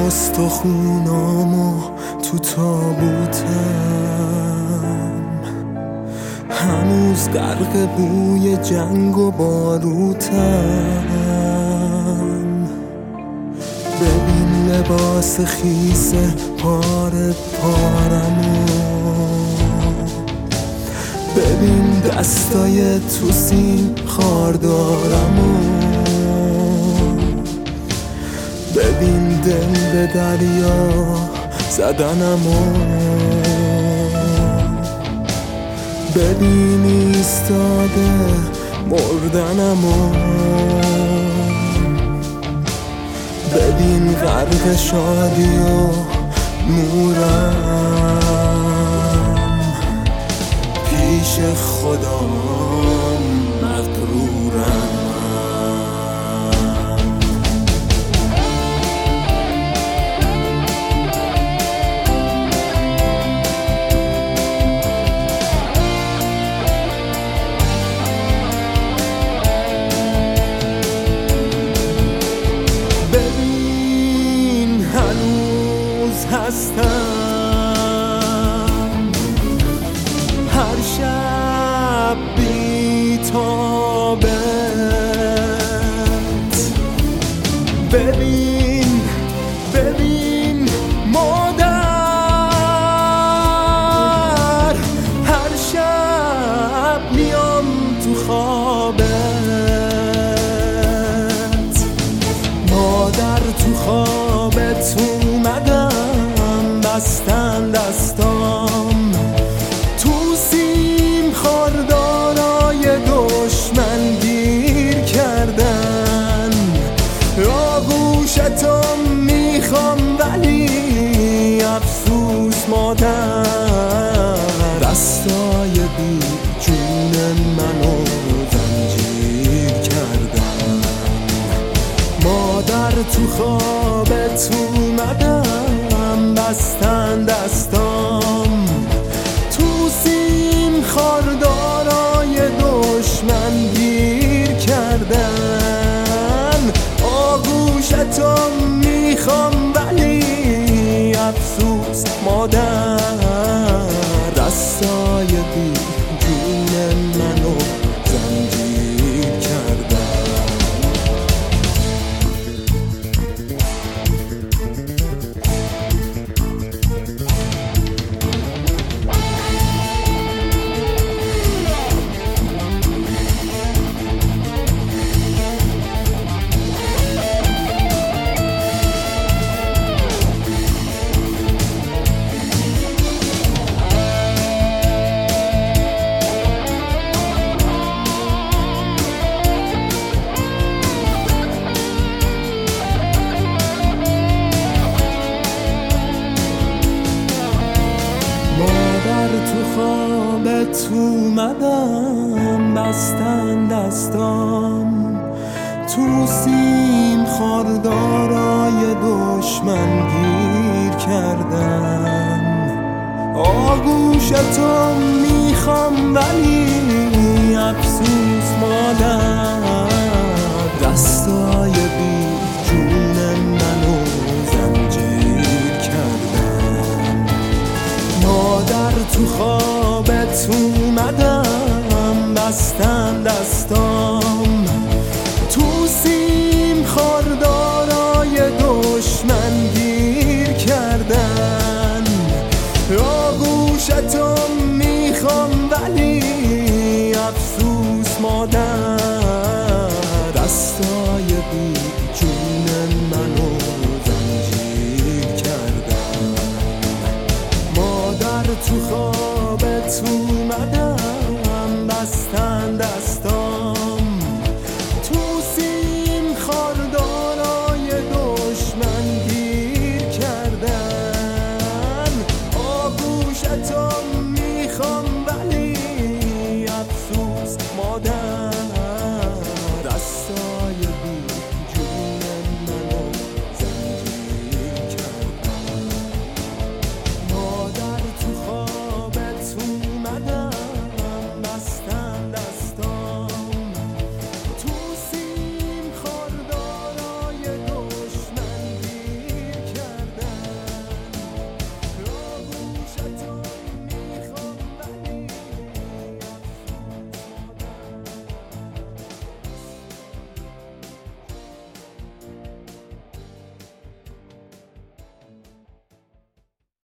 استخونامو تو تابوتم، هنوز غرق بوی جنگ و باروتم. ببین لباس خیس پاره پارمو، ببین دستای تو سیم خاردارمو، ببین دل به دریا زدنمو، ببین ایستاده مردنمو، ببین غرق شادی و نورم، پیش خودم مغرورم. هستم هر شب بی‌تابت، ببین مادر، هر شب میام تو خوابت، مادر تو خوابت اومدم، بستن دستام تو سیم خاردارای دشمن گیر کردن. آغوشتو میخوام ولی افسوس مادر، دستای بی جون منو زنجیر کردن. مادر تو خوابت اومدم، بستن دستام تو سیم خاردارای دشمن گیر کردن. آغوشتو میخوام ولی افسوس مادر، دستای بی جون منو زنجیر کردن. تو خوابت اومدم، بستن دستام تو سیم خاردارای دشمن گیر کردن. آغوشتو میخوام ولی افسوس مادر، دستای بی جون منو زنجیر کردن. مادر تو خوابت اومدم، بستن دستام